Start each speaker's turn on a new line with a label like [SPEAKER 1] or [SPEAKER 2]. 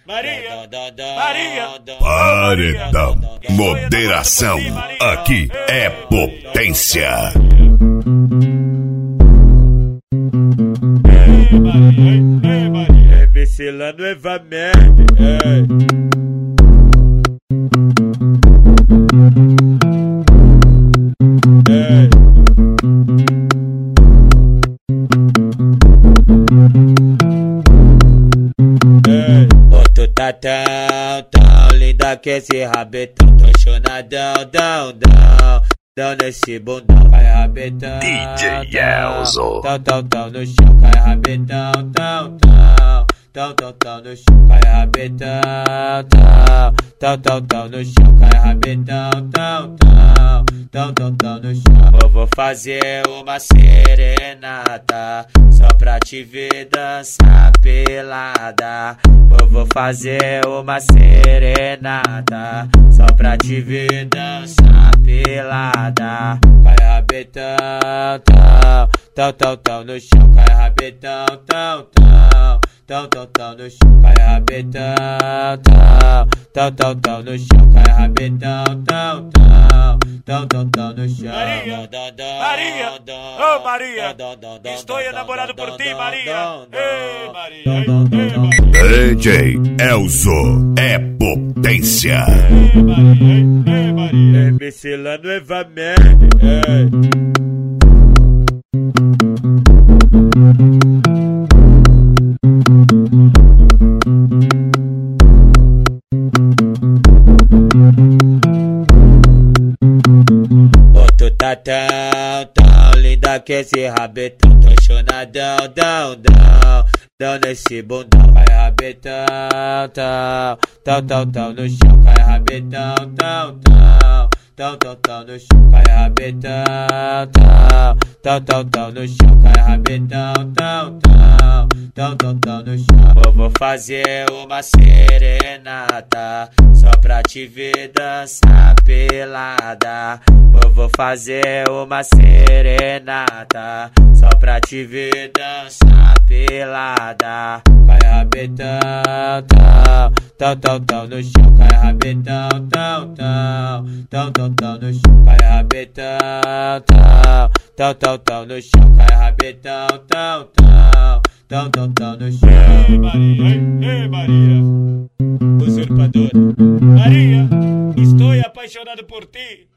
[SPEAKER 1] Maria,
[SPEAKER 2] Paredão. Moderação. Aqui é potência.
[SPEAKER 1] Maria, MC lá no Evamerd. Tu tá tão linda que esse rabetão, tô chonadão, dão nesse bundão, vai rabetão.
[SPEAKER 2] DJ Elzo.
[SPEAKER 1] Tão no chão, cai rabetão, tão no chão, cai rabetão, tão no chão, cai rabetão, tão no chão. Eu vou fazer uma serenata só pra te ver dançar pelada. Eu vou fazer uma serenata só pra te ver dançar pelada. Cai rabetão, tão no chão, cai rabetão, tão no chão, cai rabetão, tão no chão, cai rabetão, tão no chão.
[SPEAKER 3] Maria, oh Maria, estou enamorado por ti, Maria. Ei, Maria,
[SPEAKER 2] DJ Elzo é potência.
[SPEAKER 1] Maria, MC lá no Evamerd. Tu tá tão linda que esse rabetão, tô chonadão, dão nesse bundão, vai rabetão, tão no chão, cai rabetão, tão no chão, cai rabetão, tão no chão, cai rabetão, tão no chão. Eu vou fazer uma serenata só pra te ver dançar pelada. Eu vou fazer uma serenata só pra te ver dançar pelada. Cai rabetão, tão no chão, cai rabetão, tão no chão, cai rabetão, tão no chão, cai rabetão, tão no chão.
[SPEAKER 3] Ei, Maria,
[SPEAKER 1] Usurpadora.
[SPEAKER 3] Maria, estou apaixonado por ti.